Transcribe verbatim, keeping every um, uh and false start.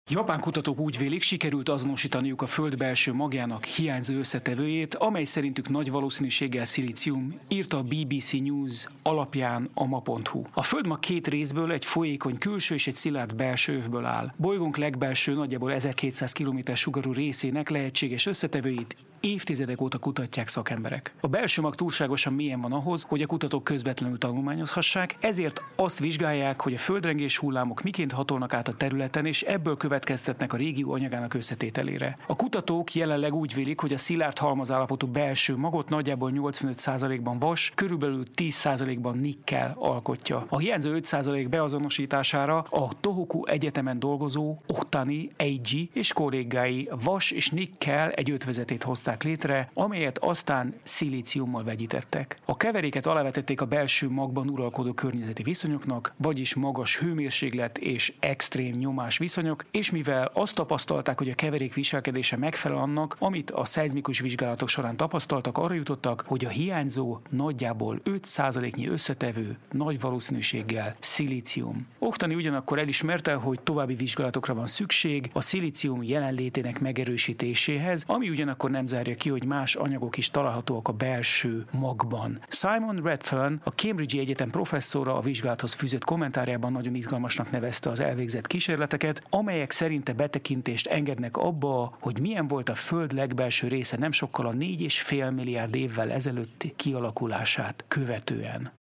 Japán kutatók úgy vélik, sikerült azonosítaniuk a Föld belső magjának hiányzó összetevőjét, amely szerintük nagy valószínűséggel szilícium, írta a bé bé cé News alapján a ma pont hu. A Föld mag két részből, egy folyékony külső és egy szilárd belső övből áll. Bolygónk legbelső, nagyjából ezerkétszáz kilométer sugarú részének lehetséges összetevőit évtizedek óta kutatják szakemberek. A belső mag túlságosan mélyen van ahhoz, hogy a kutatók közvetlenül tanulmányozhassák, ezért azt vizsgálják, hogy a földrengés hullámok miként hatolnak át a területen, és ebből következtetnek a régió anyagának összetételére. A kutatók jelenleg úgy vélik, hogy a szilárd halmazállapotú belső magot nagyjából nyolcvanöt százalékban vas, körülbelül tíz százalékban nikkel alkotja. A hiányzó öt százalék beazonosítására a Tohoku Egyetemen dolgozó Ohtani Eiji és kollégái vas és nikkel egy ötvözetét hozták létre, amelyet aztán szilíciummal vegyítettek. A keveréket alávetették a belső magban uralkodó környezeti viszonyoknak, vagyis magas hőmérséklet és extrém nyomás viszonyok, és mivel azt tapasztalták, hogy a keverék viselkedése megfelel annak, amit a szeizmikus vizsgálatok során tapasztaltak, arra jutottak, hogy a hiányzó nagyjából öt százaléknyi összetevő nagy valószínűséggel szilícium. Ohtani ugyanakkor elismerte, hogy további vizsgálatokra van szükség a szilícium jelenlétének megerősítéséhez, ami ugyanakkor nem zárja ki, hogy más anyagok is találhatóak a belső magban. Simon Redfern, a Cambridge Egyetem professzora a vizsgálathoz fűzött kommentárjában nagyon izgalmasnak nevezte az elvégzett kísérleteket, amelyek szerinte betekintést engednek abba, hogy milyen volt a Föld legbelső része nem sokkal a négy és fél milliárd évvel ezelőtti kialakulását követően.